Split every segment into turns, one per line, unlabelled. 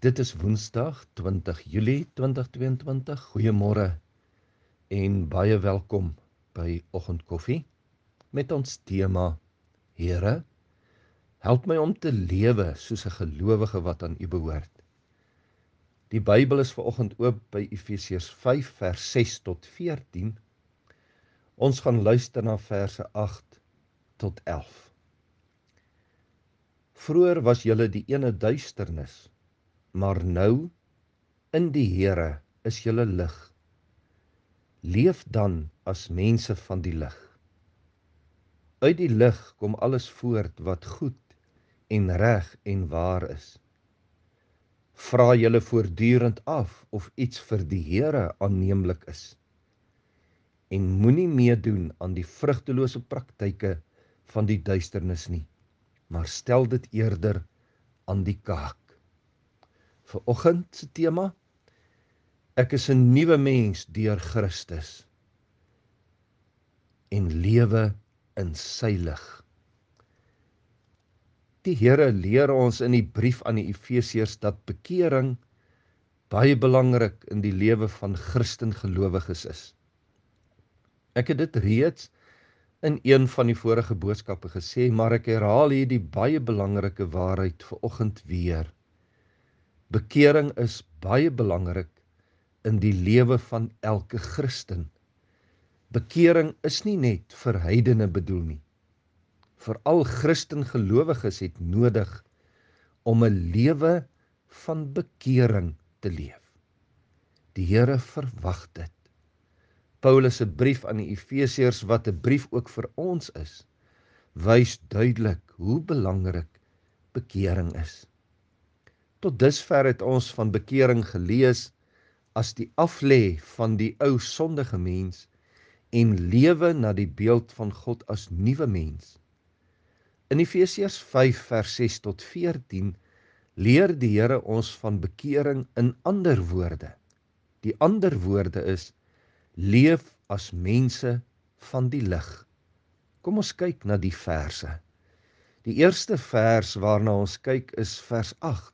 Dit is Woensdag 20 Julie 2022. Goeiemôre en baie welkom by Oggendkoffie met ons tema: Here, help my om te lewe soos 'n gelowige wat aan U behoort. Die Bybel is vanoggend oop by Efesiërs 5 vers 6 tot 14. Ons gaan luister na verse 8 tot 11. Vroeër was julle die ene duisternis, maar nou in die Here is julle lig. Leef dan as mense van die lig. Uit die lig kom alles voort wat goed en reg en waar is. Vra julle voortdurend af of iets vir die Here aanneemlik is. En moenie meedoen aan die vrugtelose praktyke van die duisternis nie, maar stel dit eerder aan die kaak. Vanoggend se tema: ek is 'n nuwe mens deur Christus en lewe in sy lig. Die Here leer ons in die brief aan die Efesiërs dat bekering baie belangrik in die lewe van Christengelowiges is. Ek het dit reeds in een van die vorige boodskappe gesê, maar ek herhaal hierdie baie belangrike waarheid vanoggend weer. Bekering is baie belangrik in die lewe van elke Christen. Bekering is nie net vir heidene bedoel nie. Veral Christengelowiges het nodig om 'n lewe van bekering te leef. Die Here verwag dit. Paulus se brief aan die Efesiërs, wat 'n brief ook vir ons is, wys duidelik hoe belangrik bekering is. Tot dusver het ons van bekering gelees as die aflê van die ou sondige mens en lewe na die beeld van God as nuwe mens. In Efesiërs 5 vers 6 tot 14 leer die Here ons van bekering in ander woorde. Die ander woorde is: leef as mense van die lig. Kom ons kyk na die verse. Die eerste vers waarna ons kyk is vers 8.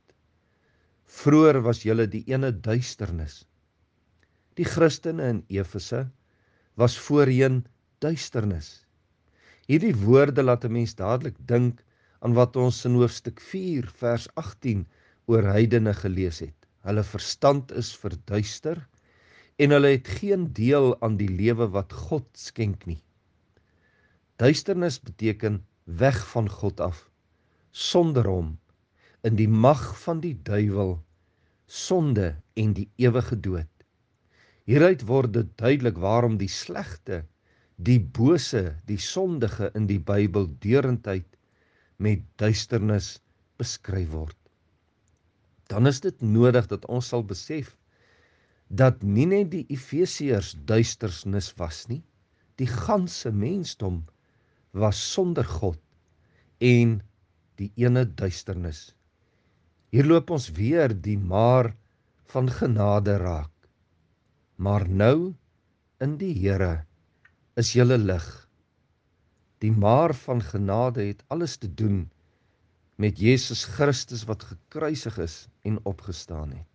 Vroeër was julle die ene duisternis. Die Christene in Efese was voorheen duisternis. Hierdie woorde laat 'n mens dadelik dink aan wat ons in hoofstuk 4 vers 18 oor heidene gelees het. Hulle verstand is verduister en hulle het geen deel aan die lewe wat God skenk nie. Duisternis beteken weg van God af, sonder hom, in die mag van die duiwel, sonde en die ewige dood. Hieruit word dit duidelik waarom die slegte, die bose, die sondige in die Bybel deurentyd met duisternis beskryf word. Dan is dit nodig dat ons sal besef dat nie net die Efesiërs duisternis was nie, die ganse mensdom was sonder God en die ene duisternis. Hier loop ons weer die maar van genade raak. Maar nou in die Here is julle lig. Die maar van genade het alles te doen met Jesus Christus wat gekruisig is en opgestaan het.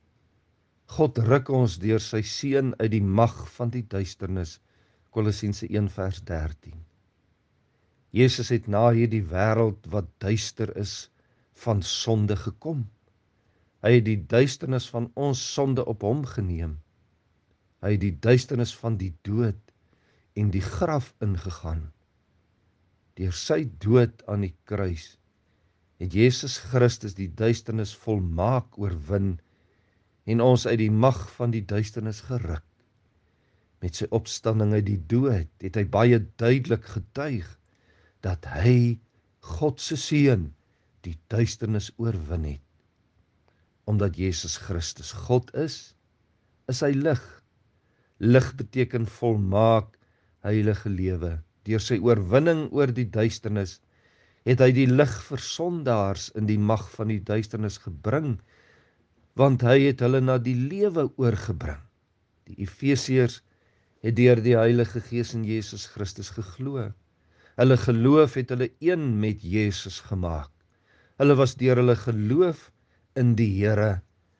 God ruk ons deur sy seun uit die mag van die duisternis, Kolossense 1 vers 13. Jesus het na hierdie wêreld wat duister is van sonde gekom. Hy het die duisternis van ons sonde op hom geneem. Hy het die duisternis van die dood en die graf ingegaan. Deur sy dood aan die kruis het Jesus Christus die duisternis volmaak oorwin en ons uit die mag van die duisternis geruk. Met sy opstanding uit die dood het hy baie duidelik getuig dat hy, God se seun, die duisternis oorwin het. Omdat Jesus Christus God is hy lig. Lig beteken volmaak, heilige lewe. Deur sy oorwinning oor die duisternis het hy die lig vir sondaars in die mag van die duisternis gebring, want hy het hulle na die lewe oorgebring. Die Efesiërs het deur die Heilige Gees in Jesus Christus geglo. Hulle geloof het hulle een met Jesus gemaak. Hulle was deur hulle geloof in die Here,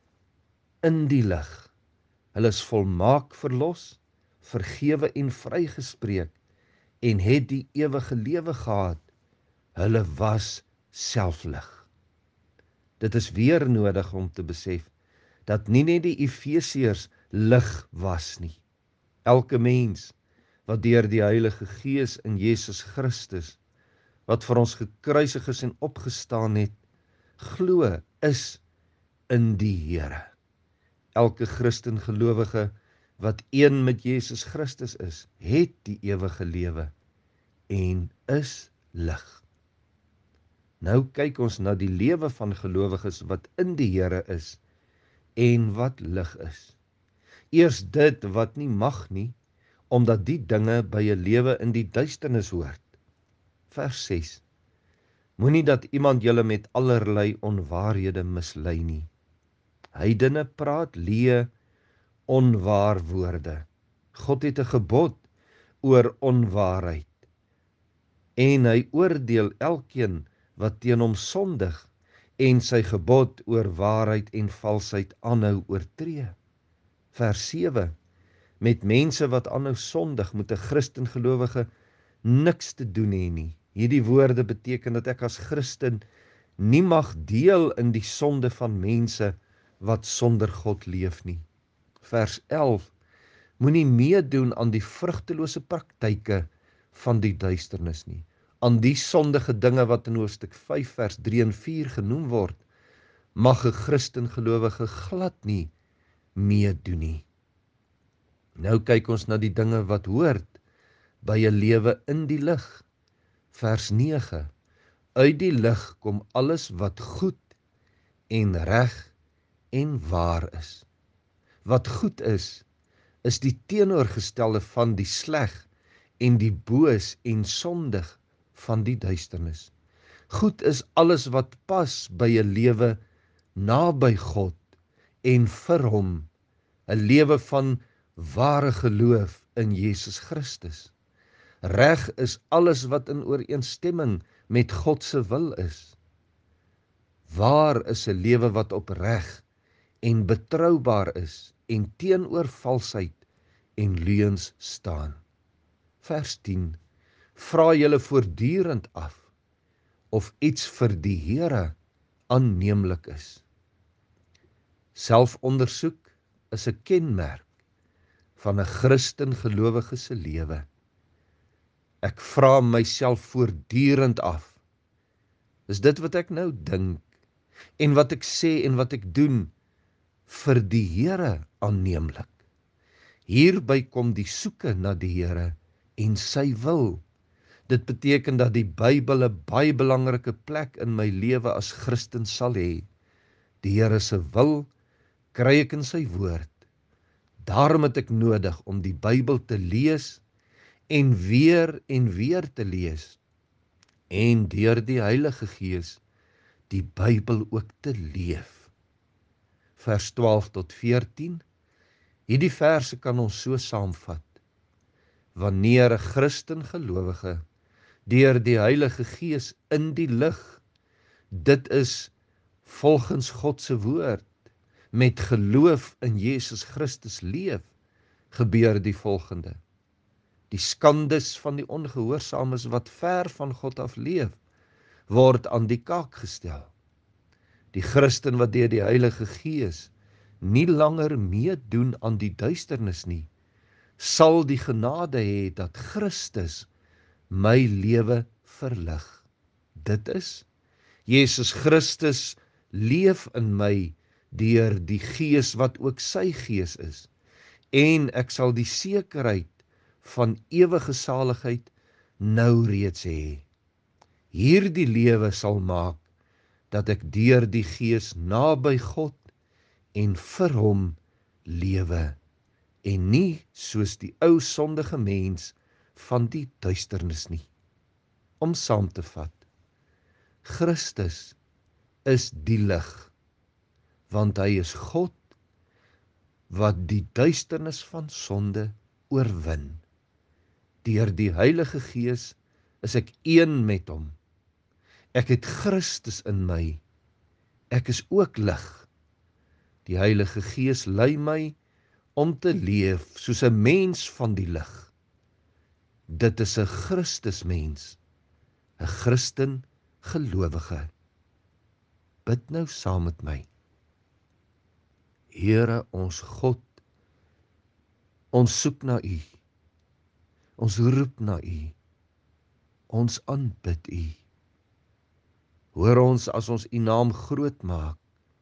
in die lig. Hulle is volmaak verlos, vergewe en vrygespreek en het die ewige lewe gehad. Hulle was selflig. Dit is weer nodig om te besef dat nie net die Efesiërs lig was nie. Elke mens wat deur die Heilige Gees in Jesus Christus, wat vir ons gekruisig is en opgestaan het, glo is in die Here. Elke Christen gelowige wat een met Jesus Christus is, het die ewige lewe en is lig. Nou kyk ons na die lewe van gelowiges wat in die Here is en wat lig is. Eers dit wat nie mag nie, omdat die dinge by 'n lewe in die duisternis hoort. Vers 6. Moenie dat iemand julle met allerlei onwaarhede mislei nie. Heidene praat leë onwaar woorde. God het 'n gebod oor onwaarheid en hy oordeel elkeen wat teen hom sondig en sy gebod oor waarheid en valsheid aanhou oortree. Vers 7. Met mense wat aanhou sondig moet 'n Christen gelowige niks te doen hê nie. Hierdie woorde beteken dat ek as Christen nie mag deel in die sonde van mense wat sonder God leef nie. Vers 11. Moenie meedoen aan die vrugtelose praktyke van die duisternis nie. Aan die sondige dinge wat in hoofstuk 5 vers 3 en 4 genoem word, mag 'n Christen gelowige glad nie meedoen nie. Nou kyk ons na die dinge wat hoort by 'n lewe in die lig. Vers 9. Uit die lig kom alles wat goed en reg en waar is. Wat goed is die teenoorgestelde van die sleg en die boos en sondig van die duisternis. Goed is alles wat pas by 'n lewe naby God en vir hom, 'n lewe van ware geloof in Jesus Christus. Reg is alles wat in ooreenstemming met God se wil is. Waar is 'n lewe wat opreg en betroubaar is en teenoor valsheid en leuns staan. Vers 10. Vra julle voortdurend af of iets vir die Here aanneemlik is. Selfondersoek is 'n kenmerk van 'n Christen gelowige se lewe. Ek vra myself voortdurend af. Is dit wat ek nou dink en wat ek sê en wat ek doen vir die Here aanneemlik? Hierby kom die soeke na die Here en sy wil. Dit beteken dat die Bybel 'n baie belangrike plek in my lewe as Christen sal hê. Die Here se wil kry ek in sy woord. Daarom het ek nodig om die Bybel te lees en weer te lees en deur die Heilige Gees die Bybel ook te leef. Vers 12 tot 14. Hierdie verse kan ons so saamvat. Wanneer 'n Christen gelowige deur die Heilige Gees in die lig, dit is volgens God se woord, met geloof in Jesus Christus leef, gebeur die volgende. Die skandes van die ongehoorsaames wat ver van God af leef, word aan die kaak gestel. Die Christen wat deur die Heilige Gees nie langer meedoen aan die duisternis nie, sal die genade hê dat Christus my lewe verlig. Dit is, Jesus Christus leef in my deur die Gees wat ook sy Gees is, en ek sal die sekerheid van ewige saligheid nou reeds hê. Hierdie lewe sal maak dat ek deur die Gees naby God en vir hom lewe, en nie soos die ou sondige mens van die duisternis nie. Om saam te vat, Christus is die lig, want hy is God wat die duisternis van sonde oorwin. Deur die Heilige Gees is ek een met hom. Ek het Christus in my. Ek is ook lig. Die Heilige Gees lei my om te leef soos 'n mens van die lig. Dit is 'n Christusmens, 'n Christen gelowige. Bid nou saam met my. Here ons God, ons soek na U. Ons roep na U. Ons aanbid U. Hoor ons as ons U naam groot maak,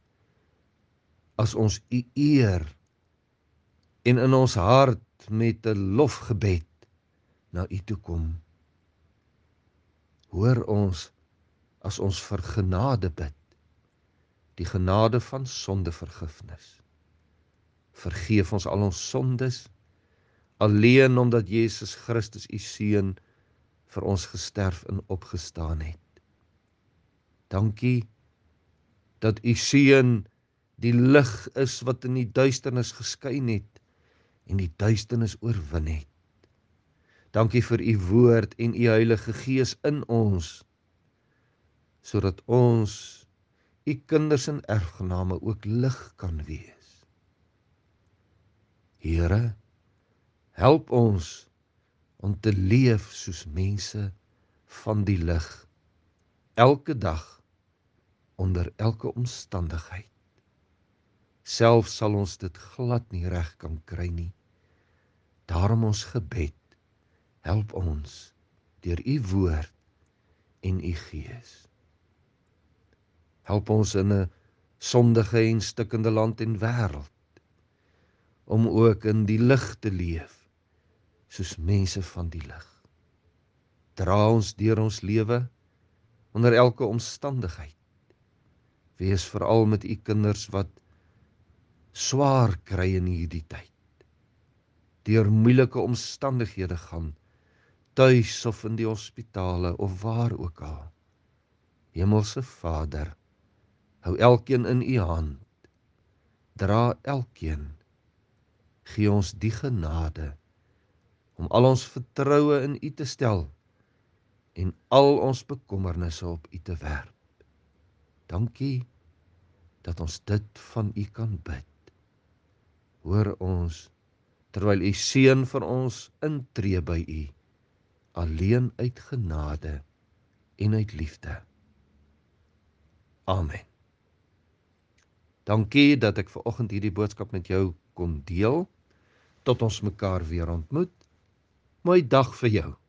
as ons U eer en in ons hart met 'n lofgebed na U toe kom. Hoor ons as ons vir genade bid, die genade van sondevergifnis. Vergeef ons al ons sondes, alleen omdat Jesus Christus U Seun vir ons gesterf en opgestaan het. Dankie dat U Seun die lig is wat in die duisternis geskyn het en die duisternis oorwin het. Dankie vir U woord en U Heilige Gees in ons, sodat ons U kinders en erfgename ook lig kan wees. Here, help ons om te leef soos mense van die lig, elke dag, onder elke omstandigheid. Selfs sal ons dit glad nie reg kan kry nie. Daarom ons gebed, help ons deur U woord en U Gees. Help ons in 'n sondige en stikkende land en wêreld, om ook in die lig te leef, soos mense van die lig. Dra ons deur ons lewe, onder elke omstandigheid. Wees veral met U kinders wat swaar kry in hierdie tyd, deur moeilike omstandighede gaan, tuis of in die hospitale of waar ook al. Hemelse Vader, hou elkeen in U hand, dra elkeen, gee ons die genade om al ons vertroue in U te stel en al ons bekommernisse op U te werp. Dankie dat ons dit van U kan bid. Hoor ons terwyl U Seun vir ons intree by U, alleen uit genade en uit liefde. Amen. Dankie dat ek vanoggend hierdie boodskap met jou kon deel. Tot ons mekaar weer ontmoet. Mooi dag vir jou.